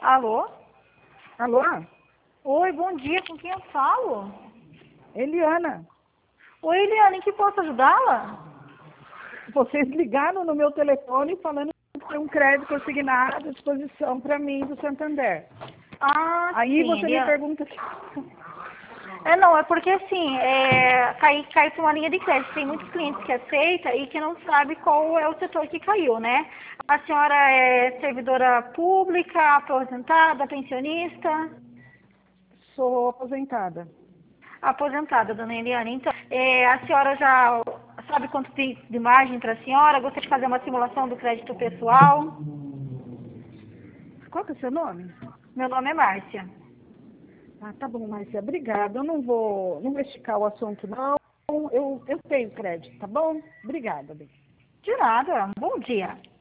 Alô? Alô? Oi, bom dia, com quem eu falo? Eliana, Oi, Eliana, em que posso ajudá-la? vocês ligaram no meu telefone falando que tem um crédito consignado à disposição para mim do Santander. Ah, Aí sim, você me Eliana. pergunta... Não, é porque assim, cai para uma linha de crédito. Tem muitos clientes que aceita e que não sabe qual é o setor que caiu, né? A senhora é servidora pública, aposentada, pensionista? Sou aposentada. Aposentada, dona Eliane. Então, a senhora já sabe quanto tem de margem para a senhora? Gostaria de fazer uma simulação do crédito pessoal? Qual que é o seu nome? Meu nome é Márcia. Ah, tá bom, Márcia, obrigada. Eu não vou esticar o assunto, não. Eu tenho crédito, tá bom? Obrigada, bem. De nada. Bom dia.